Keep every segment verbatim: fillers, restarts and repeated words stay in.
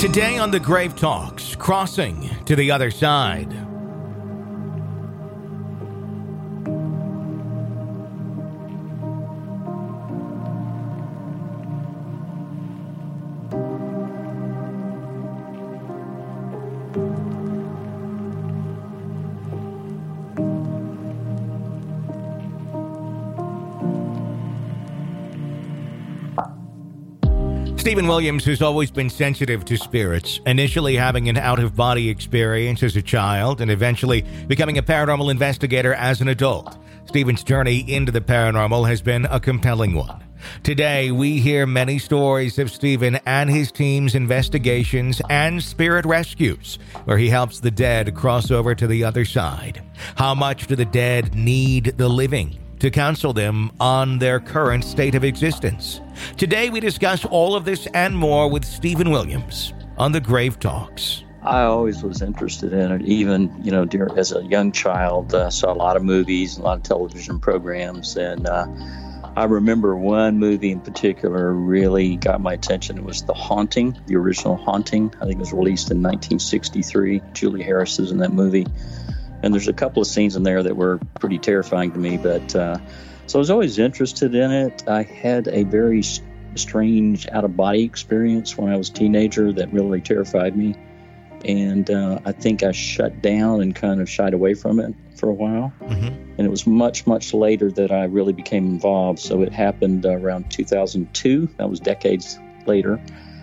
Today on The Grave Talks, crossing to the other side. Stephen Williams has always been sensitive to spirits, initially having an out-of-body experience as a child and eventually becoming a paranormal investigator as an adult. Stephen's journey into the paranormal has been a compelling one. Today, we hear many stories of Stephen and his team's investigations and spirit rescues, where he helps the dead cross over to the other side. How much do the dead need the living to counsel them on their current state of existence? Today, we discuss all of this and more with Stephen Williams on The Grave Talks. I always was interested in it, even, you know, dear, as a young child. I uh, saw a lot of movies, a lot of television programs, and uh, I remember one movie in particular really got my attention. It was The Haunting, the original Haunting. I think it was released in nineteen sixty-three. Julie Harris is in that movie. And there's a couple of scenes in there that were pretty terrifying to me. But uh, so I was always interested in it. I had a very strange out-of-body experience when I was a teenager that really terrified me. And uh, I think I shut down and kind of shied away from it for a while. Mm-hmm. And it was much, much later that I really became involved. So it happened uh, around two thousand two. That was decades later.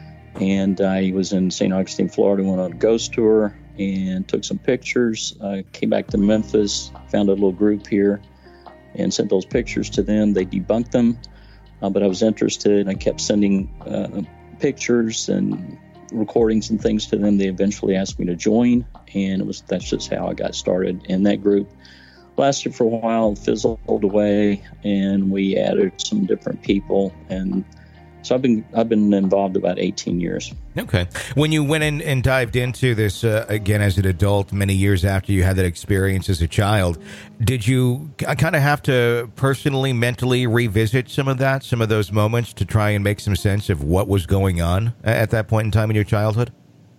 And I was in Saint Augustine, Florida, went on a ghost tour and took some pictures. I came back to Memphis, found a little group here, and sent those pictures to them. They debunked them, uh, but I was interested. I kept sending uh, pictures and recordings and things to them. They eventually asked me to join, and it was that's just how I got started. And that group lasted for a while, fizzled away, and we added some different people. And so I've been I've been involved about eighteen years. Okay. When you went in and dived into this uh, again as an adult, many years after you had that experience as a child, did you kind of have to personally, mentally revisit some of that, some of those moments to try and make some sense of what was going on at that point in time in your childhood?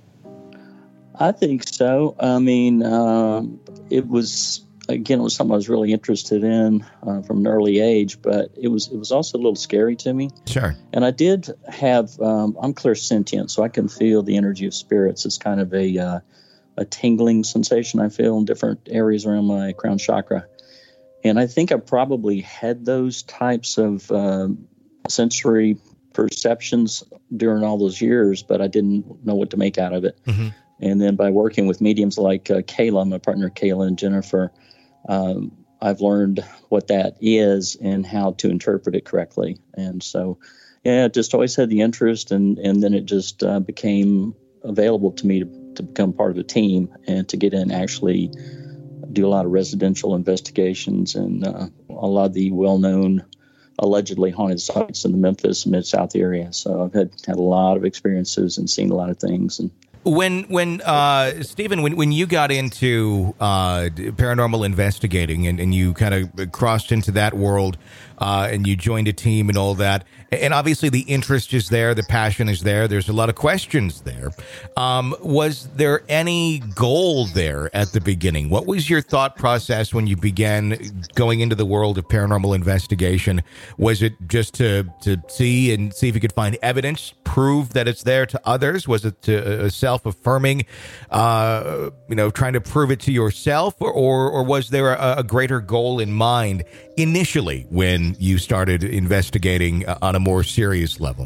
I think so. I mean, um, it was. Again, it was something I was really interested in uh, from an early age, but it was it was also a little scary to me. Sure. And I did have, um, I'm clairsentient, so I can feel the energy of spirits. It's kind of a uh, a tingling sensation I feel in different areas around my crown chakra. And I think I probably had those types of uh, sensory perceptions during all those years, but I didn't know what to make out of it. Mm-hmm. And then by working with mediums like uh, Kayla, my partner Kayla and Jennifer, Um, I've learned what that is and how to interpret it correctly. And so, yeah, just always had the interest, and, and then it just uh, became available to me to, to become part of a team and to get in and actually do a lot of residential investigations and uh, a lot of the well-known allegedly haunted sites in the Memphis and Mid-South area. So I've had, had a lot of experiences and seen a lot of things. And When, when uh, Stephen, when, when you got into uh, paranormal investigating and, and you kind of crossed into that world uh, and you joined a team and all that, and obviously the interest is there, the passion is there, there's a lot of questions there. Um, was there any goal there at the beginning? What was your thought process when you began going into the world of paranormal investigation? Was it just to, to see and see if you could find evidence, prove that it's there to others? Was it to, uh, self-affirming, uh, you know, trying to prove it to yourself, or, or, or was there a, a greater goal in mind initially when you started investigating uh, on a more serious level?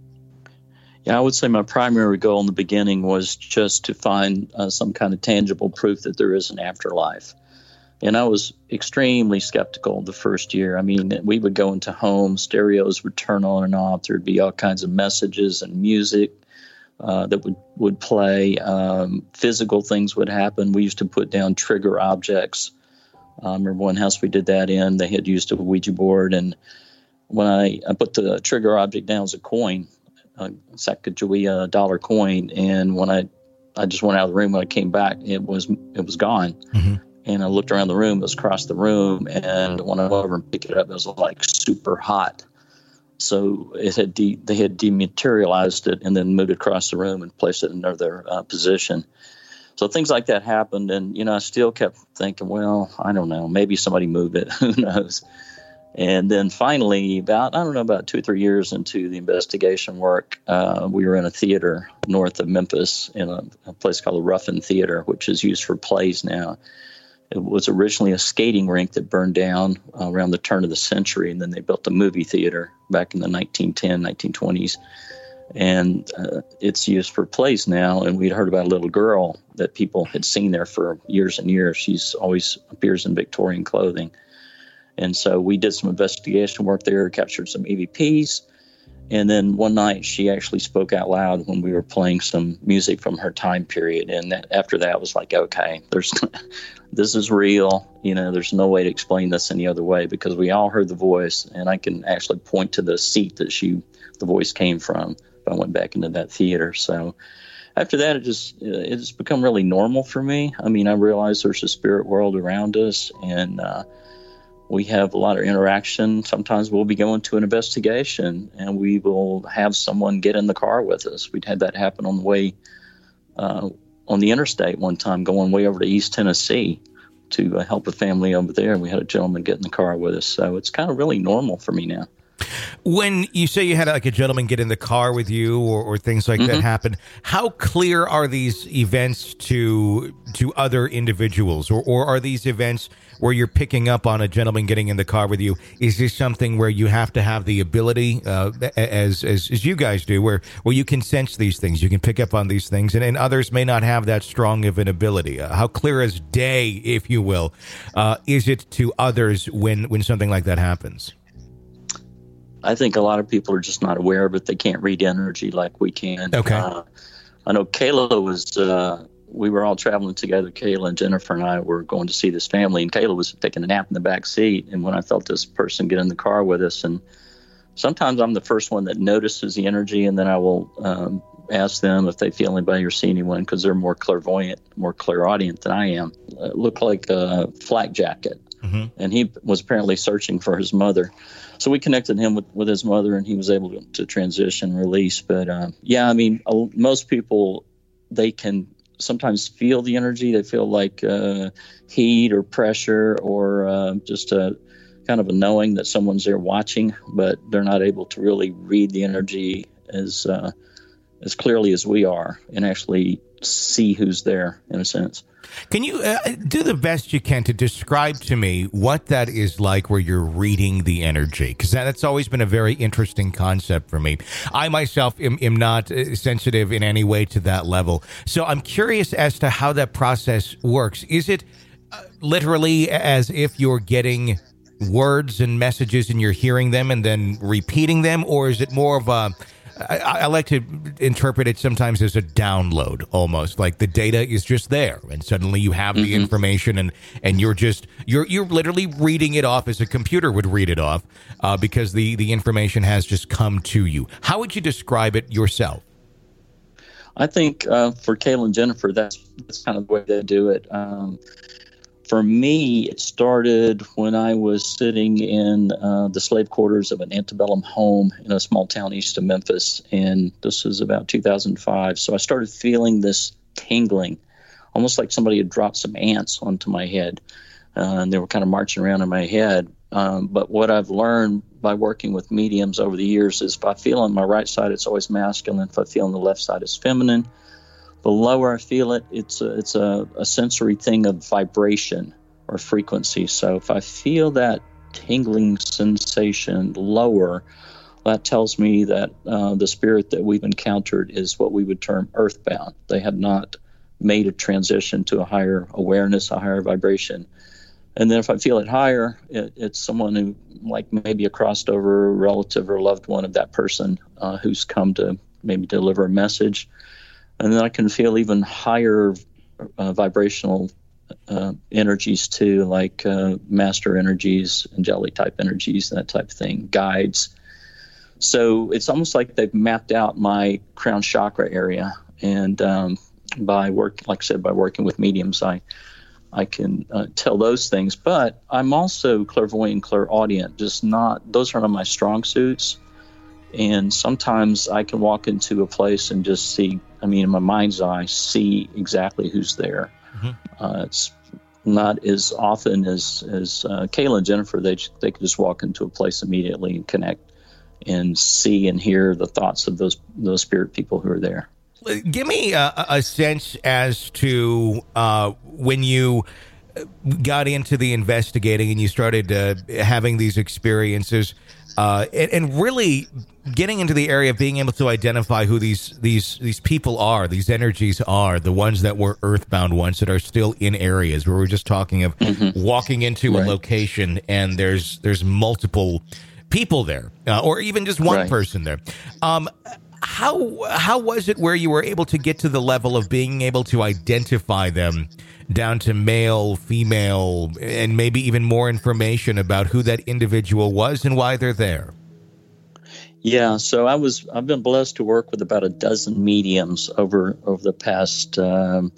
Yeah, I would say my primary goal in the beginning was just to find uh, some kind of tangible proof that there is an afterlife. And I was extremely skeptical the first year. I mean, we would go into homes, stereos would turn on and off. There'd be all kinds of messages and music uh, that would, would play. Um, physical things would happen. We used to put down trigger objects. I um, remember one house we did that in. They had used a Ouija board. And when I, I put the trigger object down as a coin, a Sacagawea dollar coin, and when I, I just went out of the room, when I came back, it was it was gone. Mm-hmm. And I looked around the room, it was across the room, and when I went over and picked it up, it was like super hot. So it had de- they had dematerialized it and then moved it across the room and placed it in another uh, position. So things like that happened, and you know, I still kept thinking, well, I don't know, maybe somebody moved it, who knows? And then finally, about I don't know, about two or three years into the investigation work, uh, we were in a theater north of Memphis in a, a place called the Ruffin Theater, which is used for plays now. It was originally a skating rink that burned down uh, around the turn of the century, and then they built a movie theater back in the nineteen ten, nineteen twenties. And uh, it's used for plays now, and we'd heard about a little girl that people had seen there for years and years. She's always appears in Victorian clothing. And so we did some investigation work there, captured some E V Ps. And then one night she actually spoke out loud when we were playing some music from her time period. And that, after that it was like, okay, there's this is real. You know, there's no way to explain this any other way, because we all heard the voice, and I can actually point to the seat that she, the voice came from. If I went back into that theater. So after that, it just, it's become really normal for me. I mean, I realize there's a spirit world around us, and, uh, we have a lot of interaction. Sometimes we'll be going to an investigation and we will have someone get in the car with us. We'd had that happen on the way uh, on the interstate one time, going way over to East Tennessee to uh, help a family over there. We had a gentleman get in the car with us. So it's kind of really normal for me now. When you say you had like a gentleman get in the car with you, or, or things like mm-hmm. that happen, how clear are these events to to other individuals, or, or are these events where you're picking up on a gentleman getting in the car with you? Is this something where you have to have the ability, uh, as, as as you guys do, where where you can sense these things, you can pick up on these things, and, and others may not have that strong of an ability? Uh, how clear as day, if you will, uh, is it to others when when something like that happens? I think a lot of people are just not aware of it. They can't read energy like we can. Okay. Uh, I know Kayla was, uh, we were all traveling together. Kayla and Jennifer and I were going to see this family, and Kayla was taking a nap in the back seat. And when I felt this person get in the car with us, and sometimes I'm the first one that notices the energy, and then I will um, ask them if they feel anybody or see anyone, because they're more clairvoyant, more clairaudient than I am. It looked like a flak jacket. Mm-hmm. And he was apparently searching for his mother. So we connected him with, with his mother, and he was able to, to transition, release. But uh, yeah, I mean, uh, most people, they can sometimes feel the energy. They feel like uh, heat or pressure, or uh, just a kind of a knowing that someone's there watching, but they're not able to really read the energy as uh, as clearly as we are, and actually see who's there, in a sense. Can you uh, do the best you can to describe to me what that is like, where you're reading the energy? Because that, that's always been a very interesting concept for me. I myself am, am not sensitive in any way to that level. So I'm curious as to how that process works. Is it uh, literally as if you're getting words and messages and you're hearing them and then repeating them? Or is it more of a... I, I like to interpret it sometimes as a download, almost like the data is just there, and suddenly you have the mm-hmm. information, and, and you're just you're you're literally reading it off as a computer would read it off, uh, because the, the information has just come to you. How would you describe it yourself? I think uh, for Kayla and Jennifer, that's that's kind of the way they do it. Um, For me, it started when I was sitting in uh, the slave quarters of an antebellum home in a small town east of Memphis, and this was about two thousand five. So I started feeling this tingling, almost like somebody had dropped some ants onto my head, uh, and they were kind of marching around in my head. Um, but what I've learned by working with mediums over the years is if I feel on my right side, it's always masculine. If I feel on the left side, it's feminine. The lower I feel it, it's a, it's a, a sensory thing of vibration or frequency. So if I feel that tingling sensation lower, that tells me that uh, the spirit that we've encountered is what we would term earthbound. They have not made a transition to a higher awareness, a higher vibration. And then if I feel it higher, it, it's someone who, like maybe a crossed over relative or loved one of that person uh, who's come to maybe deliver a message. And then I can feel even higher uh, vibrational uh, energies too, like uh, master energies, angelic type energies, that type of thing, guides. So it's almost like they've mapped out my crown chakra area. And um, by work, like I said, by working with mediums, I I can uh, tell those things. But I'm also clairvoyant, clairaudient, just not, those are not my strong suits. And sometimes I can walk into a place and just see, I mean, in my mind's eye, see exactly who's there. Mm-hmm. Uh, it's not as often as, as uh, Kayla and Jennifer. They, they can just walk into a place immediately and connect and see and hear the thoughts of those, those spirit people who are there. Give me a, a sense as to uh, when you got into the investigating and you started uh, having these experiences uh, and, and really getting into the area of being able to identify who these these these people are, these energies are, the ones that were earthbound ones that are still in areas where we're just talking of mm-hmm. walking into right. a location and there's there's multiple people there uh, or even just one right. person there. Um, how how was it where you were able to get to the level of being able to identify them down to male, female, and maybe even more information about who that individual was and why they're there? Yeah, so I was I've been blessed to work with about a dozen mediums over over the past um,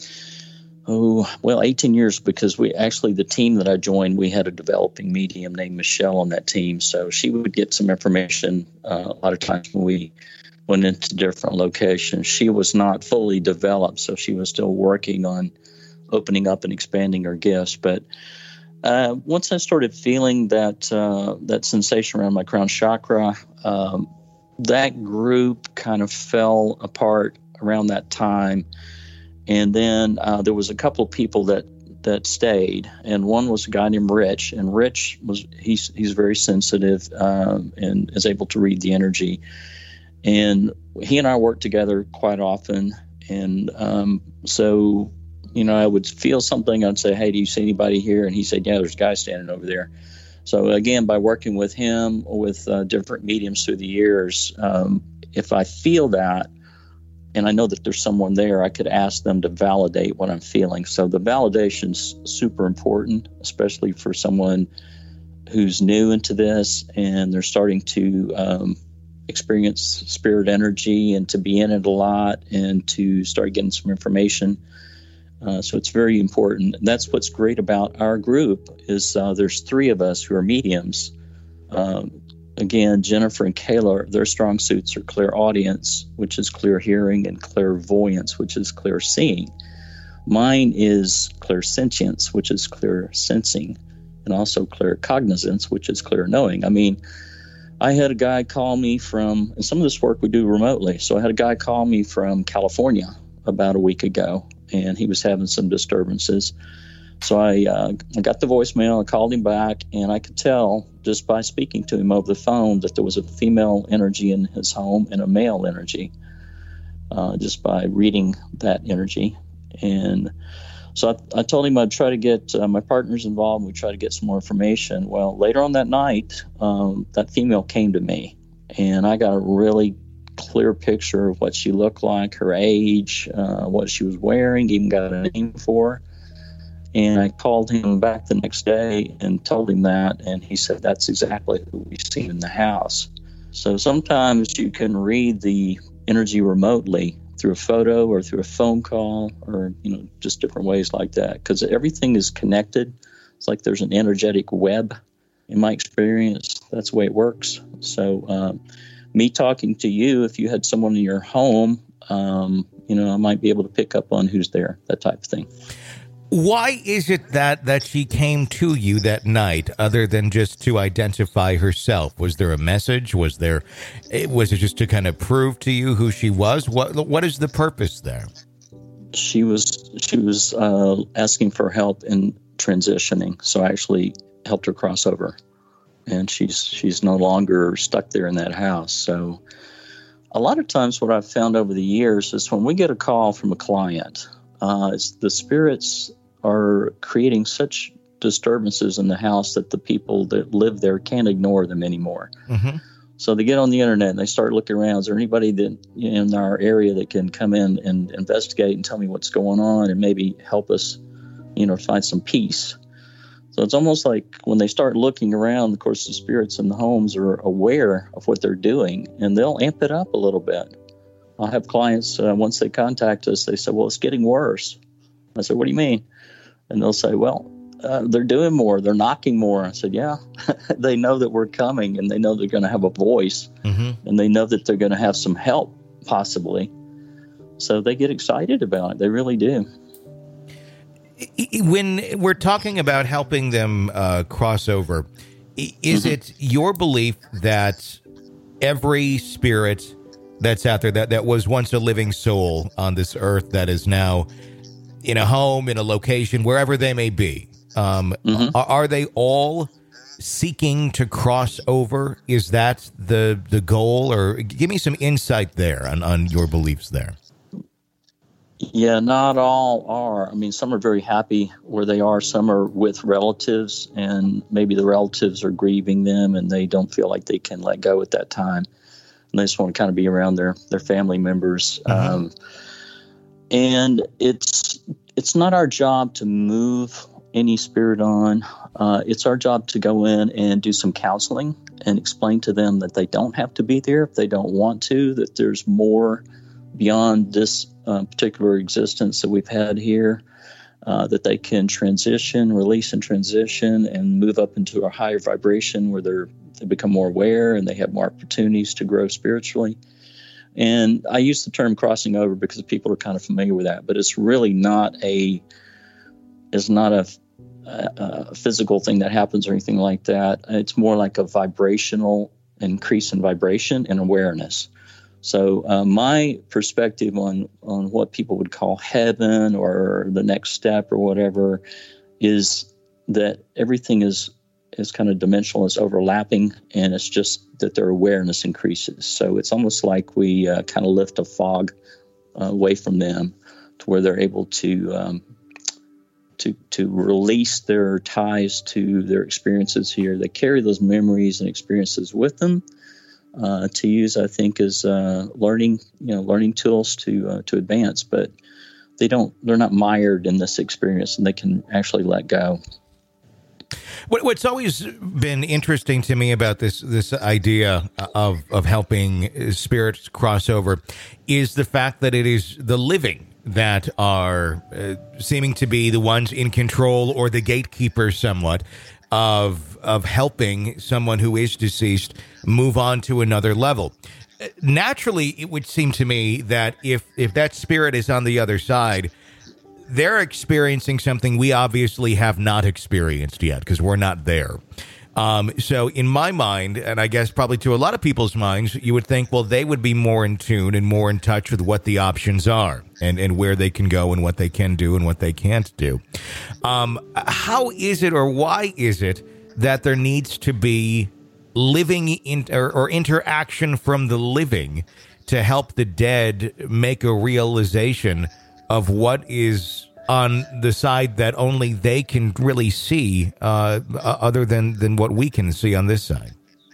oh well eighteen years, because we actually the team that I joined, we had a developing medium named Michelle on that team, so she would get some information uh, a lot of times when we went into different locations. She was not fully developed, so she was still working on opening up and expanding her gifts. But uh, once I started feeling that uh, that sensation around my crown chakra, um, that group kind of fell apart around that time. And then uh, there was a couple of people that that stayed, and one was a guy named Rich. And Rich was he's he's very sensitive um, and is able to read the energy. And he and I worked together quite often. And um, so, you know, I would feel something. I'd say, hey, do you see anybody here? And he said, yeah, there's a guy standing over there. So, again, by working with him, with uh, different mediums through the years, um, if I feel that and I know that there's someone there, I could ask them to validate what I'm feeling. So the validation's super important, especially for someone who's new into this and they're starting to um, experience spirit energy and to be in it a lot and to start getting some information. Uh, so it's very important. And that's what's great about our group is uh, there's three of us who are mediums. Um, again, Jennifer and Kayla, their strong suits are clairaudience, which is clear hearing, and clairvoyance, which is clear seeing. Mine is clairsentience, which is clear sensing, and also claircognizance, which is clear knowing. I mean, I had a guy call me from, and some of this work we do remotely. So I had a guy call me from California about a week ago, and he was having some disturbances. So I, uh, I got the voicemail, I called him back, and I could tell just by speaking to him over the phone that there was a female energy in his home and a male energy, uh, just by reading that energy. And so I, I told him I'd try to get uh, my partners involved, and we'd try to get some more information. Well, later on that night, um, that female came to me, and I got a really clear picture of what she looked like, her age, uh, what she was wearing, even got a name for her. And I called him back the next day and told him that, and he said, that's exactly who we've seen in the house. So sometimes you can read the energy remotely through a photo or through a phone call or, you know, just different ways like that, because everything is connected. It's like there's an energetic web. In my experience, that's the way it works. So um, me talking to you, if you had someone in your home, um, you know, I might be able to pick up on who's there, that type of thing. Why is it that, that she came to you that night, other than just to identify herself? Was there a message? Was there, was it just to kind of prove to you who she was? What What is the purpose there? She was she was uh, asking for help in transitioning, so I actually helped her cross over, and she's she's no longer stuck there in that house. So, a lot of times, what I've found over the years is when we get a call from a client, uh, it's the spirits are creating such disturbances in the house that the people that live there can't ignore them anymore. Mm-hmm. So they get on the internet and they start looking around. Is there anybody that in our area that can come in and investigate and tell me what's going on and maybe help us, you know, find some peace? So it's almost like when they start looking around, of course, the spirits in the homes are aware of what they're doing and they'll amp it up a little bit. I'll have clients, uh, once they contact us, they say, well, it's getting worse. I said, what do you mean? And they'll say, well, uh, they're doing more. They're knocking more. I said, yeah, they know that we're coming, and they know they're going to have a voice, mm-hmm. and they know that they're going to have some help possibly. So they get excited about it. They really do. When we're talking about helping them uh, cross over, is mm-hmm. it your belief that every spirit that's out there that, that was once a living soul on this earth that is now in a home, in a location, wherever they may be, um, mm-hmm. are, are they all seeking to cross over? Is that the the goal? Or give me some insight there on, on your beliefs there. Yeah, not all are. I mean, some are very happy where they are. Some are with relatives, and maybe the relatives are grieving them, and they don't feel like they can let go at that time. And they just want to kind of be around their, their family members. Mm-hmm. Um, and it's it's not our job to move any spirit on. Uh, it's our job to go in and do some counseling and explain to them that they don't have to be there if they don't want to, that there's more beyond this uh, particular existence that we've had here, uh, that they can transition, release and transition, and move up into a higher vibration where they're they become more aware and they have more opportunities to grow spiritually. And I use the term crossing over because people are kind of familiar with that, but it's really not a it's not a, a, a physical thing that happens or anything like that. It's more like a vibrational increase in vibration and awareness. So uh, my perspective on, on what people would call heaven or the next step or whatever is that everything is is kind of dimensional, is overlapping, and it's just that their awareness increases. So it's almost like we uh, kind of lift a fog uh, away from them to where they're able to um, to to release their ties to their experiences here. They carry those memories and experiences with them. Uh, to use, I think, as uh, learning, you know, learning tools to uh, to advance. But they don't; they're not mired in this experience, and they can actually let go. What, what's always been interesting to me about this this idea of of helping spirits cross over is the fact that it is the living that are uh, seeming to be the ones in control or the gatekeepers, somewhat, of of helping someone who is deceased move on to another level. Naturally, it would seem to me that if if that spirit is on the other side, they're experiencing something we obviously have not experienced yet because we're not there. Um, so in my mind, and I guess probably to a lot of people's minds, you would think, well, they would be more in tune and more in touch with what the options are and, and where they can go and what they can do and what they can't do. Um, how is it, or why is it that there needs to be living in, or, or interaction from the living to help the dead make a realization of what is on the side that only they can really see, uh, other than, than what we can see on this side?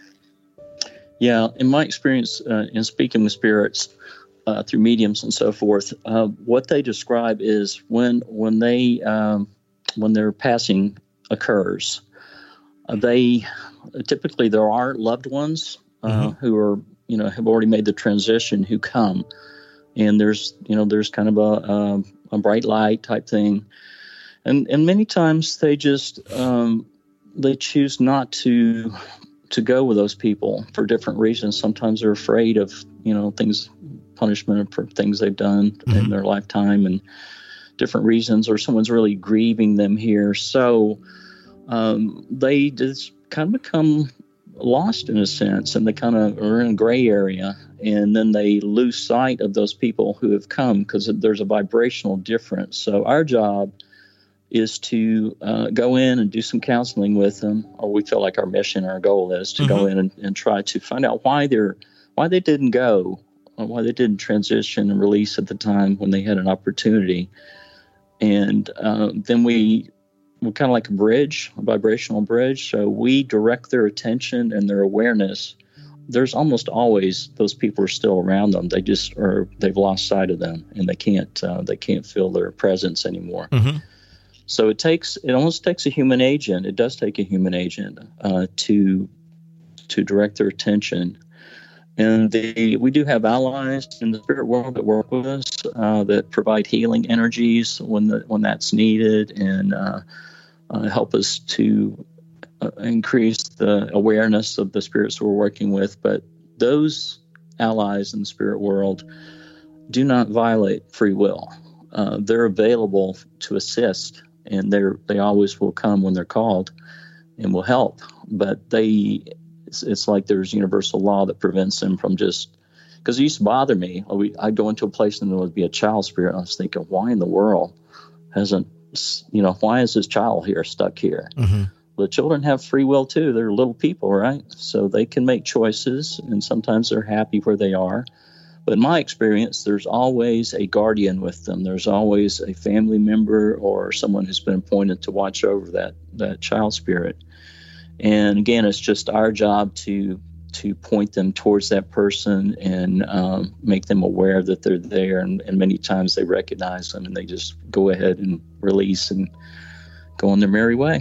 Yeah, in my experience uh, in speaking with spirits uh, through mediums and so forth, uh, what they describe is when when they um, when their passing occurs, uh, they typically there are loved ones uh, mm-hmm. who are you know have already made the transition who come, and there's you know there's kind of a, a a bright light type thing. And and many times they just, um, they choose not to to go with those people for different reasons. Sometimes they're afraid of, you know, things, punishment for things they've done mm-hmm. in their lifetime and different reasons, or someone's really grieving them here. So um, they just kind of become lost in a sense, and they kind of are in a gray area, and then they lose sight of those people who have come because there's a vibrational difference. So our job is to uh, go in and do some counseling with them, or we feel like our mission, our goal is to mm-hmm. go in and, and try to find out why they're why they didn't go, or why they didn't transition and release at the time when they had an opportunity. And uh, then we we're kind of like a bridge, a vibrational bridge. So we direct their attention and their awareness. There's almost always those people are still around them. They just are, they've lost sight of them, and they can't, uh, they can't feel their presence anymore. Mm-hmm. So it takes, it almost takes a human agent. It does take a human agent uh, to, to direct their attention. And the, we do have allies in the spirit world that work with us, uh, that provide healing energies when the, when that's needed. And, uh, uh, help us to uh, increase the awareness of the spirits we're working with. But those allies in the spirit world do not violate free will. Uh, they're available to assist, and they're they always will come when they're called and will help. But they, it's, it's like there's universal law that prevents them from just, because it used to bother me. I'd go into a place and there would be a child spirit, and I was thinking, why in the world hasn't, you know, why is this child here, stuck here? Mm-hmm. The children have free will too. They're little people, right? So they can make choices, and sometimes they're happy where they are. But in my experience, there's always a guardian with them. There's always a family member or someone who's been appointed to watch over that, that child spirit. And again, it's just our job to to point them towards that person and um, make them aware that they're there. And, and many times they recognize them, and they just go ahead and release and go on their merry way.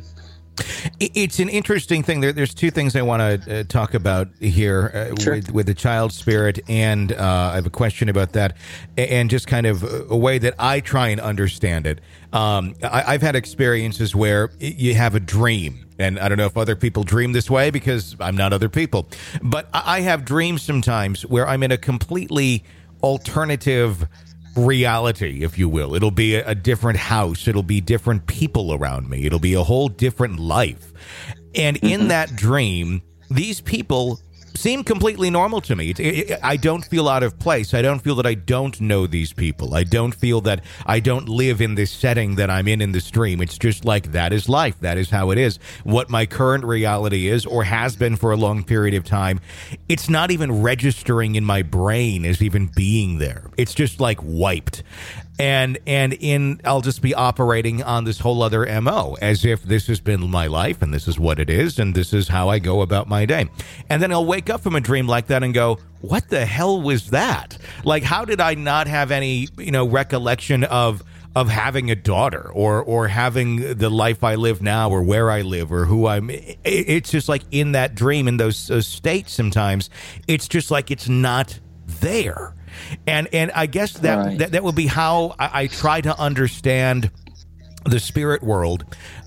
It's an interesting thing. There, there's two things I want to uh, talk about here uh, Sure. with, with the child spirit, and uh, I have a question about that, and just kind of a way that I try and understand it. Um, I, I've had experiences where you have a dream, and I don't know if other people dream this way because I'm not other people, but I have dreams sometimes where I'm in a completely alternative reality, if you will. It'll be a, a different house. It'll be different people around me. It'll be a whole different life. And mm-hmm. in that dream, these people seem completely normal to me. It, it, I don't feel out of place. I don't feel that I don't know these people. I don't feel that I don't live in this setting that I'm in in this dream. It's just like, that is life. That is how it is. What my current reality is, or has been for a long period of time, it's not even registering in my brain as even being there. It's just like wiped. And and in I'll just be operating on this whole other M O, as if this has been my life and this is what it is and this is how I go about my day. And then I'll wake up from a dream like that and go, what the hell was that? Like, how did I not have any, you know, recollection of of having a daughter or or having the life I live now or where I live or who I'm. It's just like in that dream, in those, those states sometimes, it's just like it's not there. And and I guess that, right. that, that would be how I, I try to understand the spirit world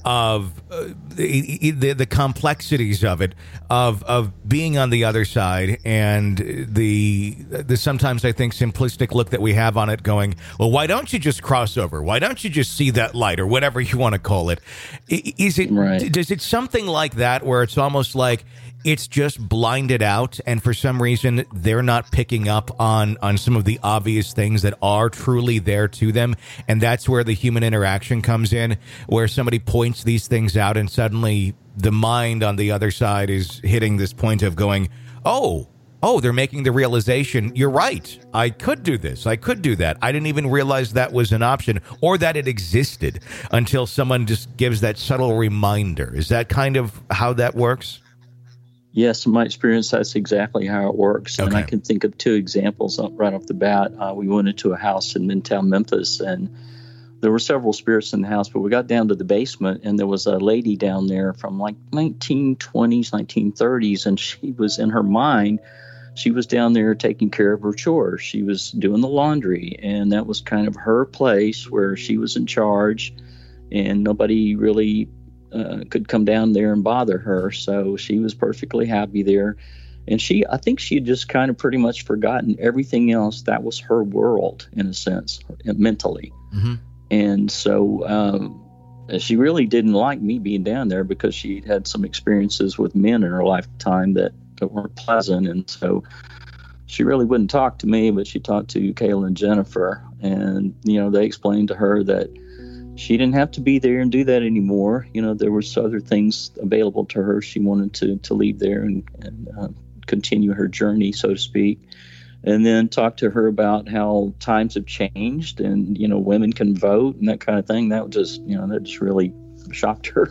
of uh, the, the the complexities of it, of of being on the other side, and the the sometimes I think simplistic look that we have on it, going, well, why don't you just cross over? Why don't you just see that light, or whatever you want to call it? Is it right. Does it something like that where it's almost like it's just blinded out, and for some reason they're not picking up on on some of the obvious things that are truly there to them, and that's where the human interaction comes in, where somebody points these things out and suddenly the mind on the other side is hitting this point of going, oh, oh, they're making the realization, you're right, I could do this, I could do that. I didn't even realize that was an option or that it existed until someone just gives that subtle reminder. Is that kind of how that works? Yes, in my experience, that's exactly how it works. And okay. I can think of two examples right off the bat. Uh, we went into a house in Midtown Memphis, and there were several spirits in the house, but we got down to the basement, and there was a lady down there from like nineteen twenties, nineteen thirties, and she was, in her mind, she was down there taking care of her chores. She was doing the laundry, and that was kind of her place where she was in charge, and nobody really Uh, could come down there and bother her. So she was perfectly happy there. And she, I think she had just kind of pretty much forgotten everything else. That was her world, in a sense, mentally. Mm-hmm. And so um, she really didn't like me being down there because she'd had some experiences with men in her lifetime that, that weren't pleasant. And so she really wouldn't talk to me, but she talked to Kayla and Jennifer. And, you know, they explained to her that she didn't have to be there and do that anymore. You know, there was other things available to her. She wanted to to leave there and, and uh, continue her journey, so to speak. And then talk to her about how times have changed and, you know, women can vote and that kind of thing. That just, you know, that just really shocked her.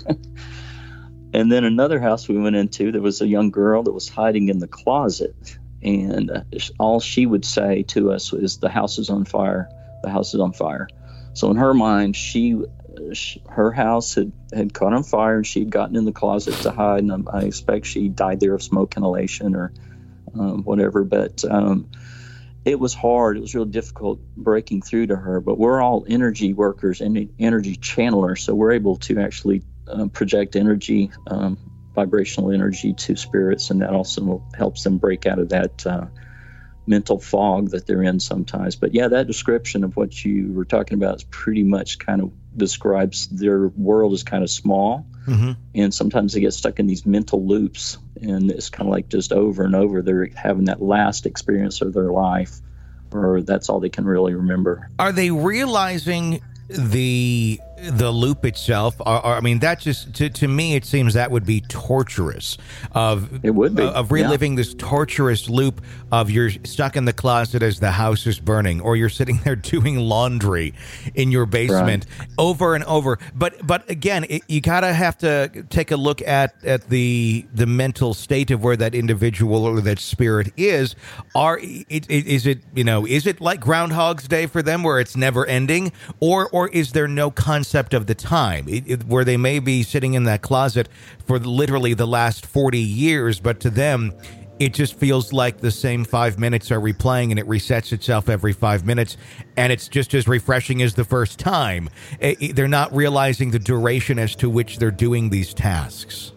And then another house we went into, there was a young girl that was hiding in the closet. And uh, all she would say to us is, the house is on fire. The house is on fire. So in her mind, she, she her house had, had caught on fire, and she'd gotten in the closet to hide. And I expect she died there of smoke inhalation or um, whatever. But um, it was hard. It was really difficult breaking through to her. But we're all energy workers and energy channelers, so we're able to actually uh, project energy, um, vibrational energy to spirits, and that also helps them break out of that uh, mental fog that they're in sometimes. But yeah, that description of what you were talking about is pretty much kind of describes their world is kind of small, mm-hmm. and sometimes they get stuck in these mental loops, and it's kind of like just over and over they're having that last experience of their life, or that's all they can really remember. Are they realizing the the loop itself? Or, or, I mean, that just to, to me it seems that would be torturous. Of it would be uh, of reliving yeah. this torturous loop of you're stuck in the closet as the house is burning, or you're sitting there doing laundry in your basement right. over and over. But but again, it, you gotta have to take a look at at the the mental state of where that individual or that spirit is. Are it, it, is it you know is it like Groundhog's Day for them, where it's never ending, or or is there no concept of the time it, it, where they may be sitting in that closet for literally the last forty years, but to them it just feels like the same five minutes are replaying, and it resets itself every five minutes, and it's just as refreshing as the first time. It, it, they're not realizing the duration as to which they're doing these tasks.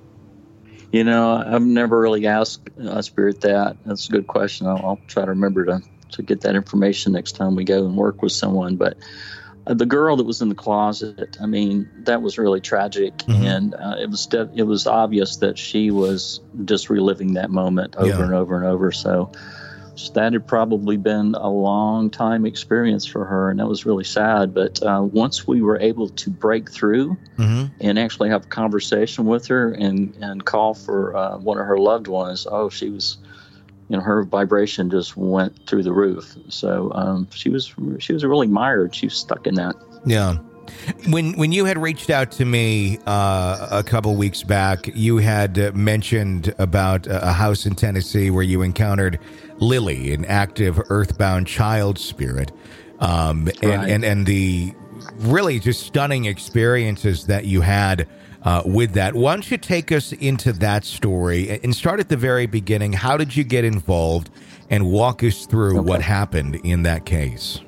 You know, I've never really asked a spirit that. That's a good question. I'll, I'll try to remember to, to get that information next time we go and work with someone. But the girl that was in the closet, I mean, that was really tragic, mm-hmm. and uh, it was de- it was obvious that she was just reliving that moment over yeah. and over and over. So, so that had probably been a long time experience for her, and that was really sad. But uh, once we were able to break through mm-hmm. and actually have a conversation with her and, and call for uh, one of her loved ones, oh, she was... You know, her vibration just went through the roof. So um, she was she was really mired. She was stuck in that. Yeah. When when you had reached out to me uh, a couple weeks back, you had uh, mentioned about a house in Tennessee where you encountered Lily, an active earthbound child spirit, um, and, right. and and the really just stunning experiences that you had Uh, with that. Why don't you take us into that story and start at the very beginning? How did you get involved, and walk us through okay. what happened in that case?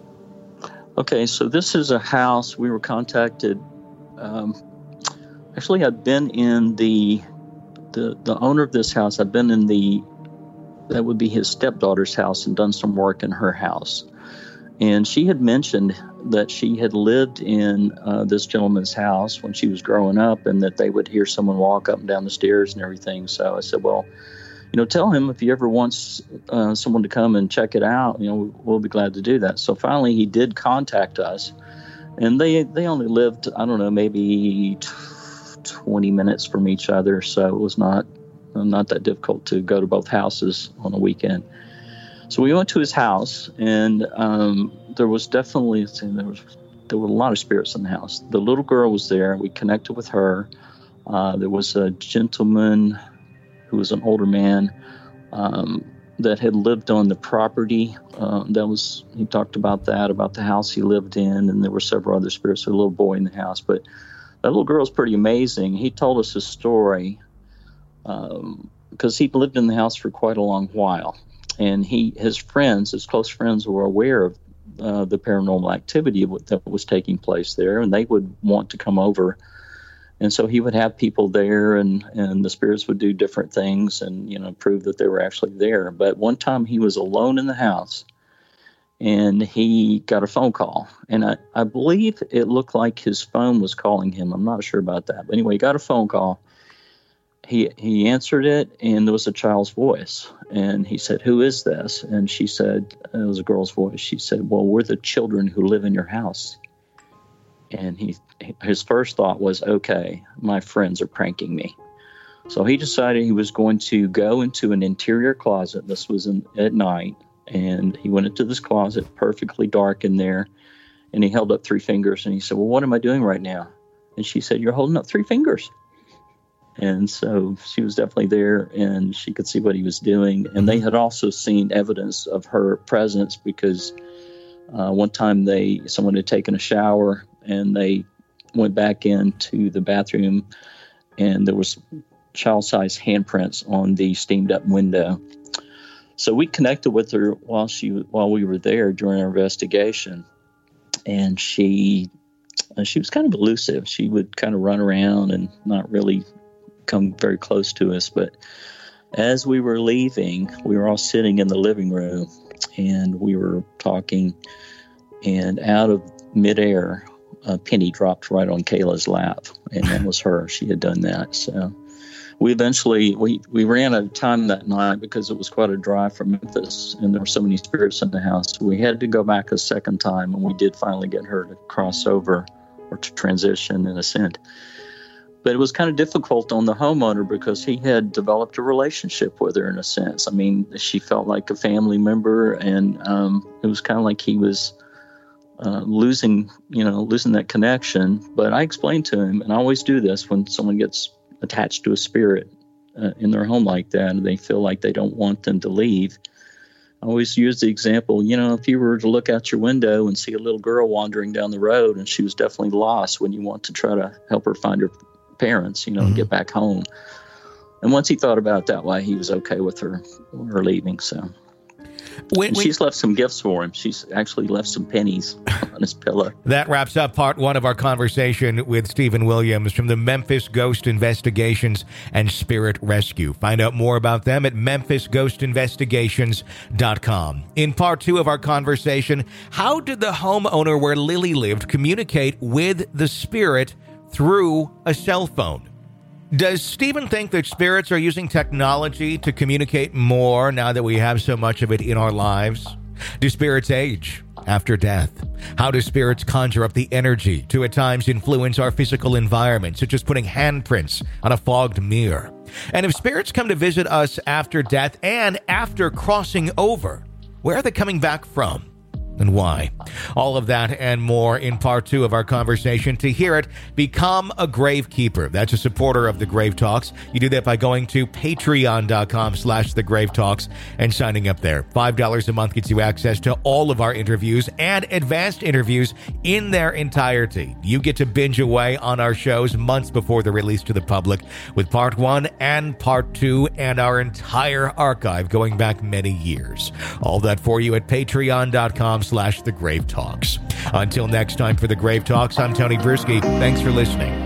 Okay, so this is a house we were contacted. Um, actually, I've been in the, the the owner of this house. I've been in the that would be his stepdaughter's house and done some work in her house. And she had mentioned that she had lived in uh, this gentleman's house when she was growing up, and that they would hear someone walk up and down the stairs and everything. So I said, well, you know, tell him if he ever wants uh, someone to come and check it out, you know, we'll be glad to do that. So finally he did contact us, and they, they only lived, I don't know, maybe twenty minutes from each other. So it was not, not that difficult to go to both houses on a weekend. So we went to his house, and um, there was definitely there was there were a lot of spirits in the house. The little girl was there. We connected with her. Uh, there was a gentleman who was an older man um, that had lived on the property. Um, that was he talked about that about the house he lived in, and there were several other spirits. A little boy in the house, but that little girl is pretty amazing. He told us a story um, because he'd lived in the house for quite a long while. And he, his friends, his close friends, were aware of uh, the paranormal activity that was taking place there, and they would want to come over. And so he would have people there, and, and the spirits would do different things and, you know, prove that they were actually there. But one time he was alone in the house, and he got a phone call. And I, I believe it looked like his phone was calling him. I'm not sure about that. But anyway, he got a phone call. He he answered it, and there was a child's voice. And he said, "Who is this?" And she said, it was a girl's voice. She said, "Well, we're the children who live in your house." And he his first thought was, okay, my friends are pranking me. So he decided he was going to go into an interior closet. This was in, at night. And he went into this closet, perfectly dark in there. And he held up three fingers, and he said, "Well, what am I doing right now?" And she said, "You're holding up three fingers." And so she was definitely there, and she could see what he was doing. And they had also seen evidence of her presence, because uh, one time they someone had taken a shower, and they went back into the bathroom, and there was child-sized handprints on the steamed-up window. So we connected with her while she while we were there during our investigation, and she uh, she was kind of elusive. She would kind of run around and not really come very close to us. But as we were leaving, we were all sitting in the living room, and we were talking, and out of midair, a penny dropped right on Kayla's lap, and that was her. She had done that. So we eventually, we, we ran out of time that night because it was quite a drive from Memphis, and there were so many spirits in the house. We had to go back a second time, and we did finally get her to cross over or to transition and ascend. But it was kind of difficult on the homeowner because he had developed a relationship with her in a sense. I mean, she felt like a family member, and um, it was kind of like he was uh, losing, you know, losing that connection. But I explained to him, and I always do this when someone gets attached to a spirit uh, in their home like that, and they feel like they don't want them to leave. I always use the example, you know, if you were to look out your window and see a little girl wandering down the road, and she was definitely lost when you want to try to help her find her parents, you know, mm-hmm. and get back home. And once he thought about it that way, he was okay with her, her leaving. So when, when, she's left some gifts for him. She's actually left some pennies on his pillow. That wraps up part one of our conversation with Stephen Williams from the Memphis Ghost Investigations and Spirit Rescue. Find out more about them at memphis ghost investigations dot com. In part two of our conversation, how did the homeowner where Lily lived communicate with the spirit through a cell phone? Does Stephen think that spirits are using technology to communicate more now that we have so much of it in our lives? Do spirits age after death? How do spirits conjure up the energy to at times influence our physical environment, such as putting handprints on a fogged mirror? And if spirits come to visit us after death and after crossing over, where are they coming back from? And why? All of that and more in part two of our conversation. To hear it, become a Gravekeeper. That's a supporter of The Grave Talks. You do that by going to patreon.com slash The Grave Talks and signing up there. five dollars a month gets you access to all of our interviews and advanced interviews in their entirety. You get to binge away on our shows months before they're released to the public with part one and part two and our entire archive going back many years. All that for you at patreon.com slash The Grave Talks. Until next time for The Grave Talks, I'm Tony Bruschi. Thanks for listening.